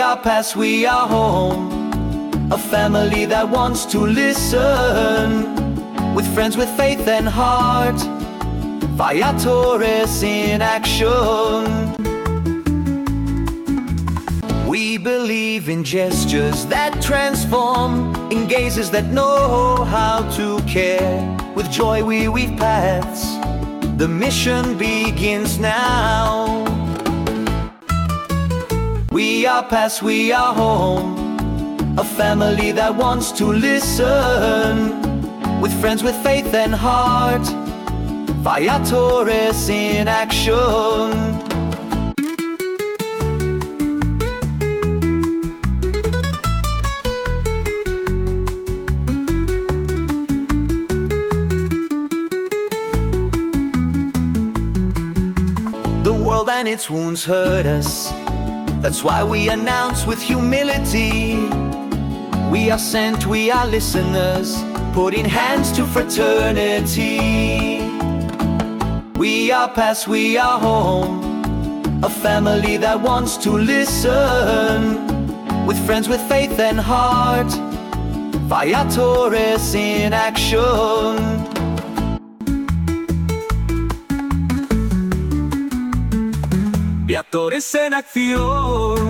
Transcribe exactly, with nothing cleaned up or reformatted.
are past, we are home. A family that wants to listen, with friends with faith and heart. Viatores in action. We believe in gestures that transform, in gazes that know how to care. With joy we weave paths, the mission begins now. We are past, we are home. A family that wants to listen, with friends with faith and heart. Viatores in action. The world and its wounds hurt us. That's why we announce with humility. We are sent, we are listeners, putting hands to fraternity. We are past, we are home. A family that wants to listen, with friends with faith and heart. Viatores in action. Viatores en acción.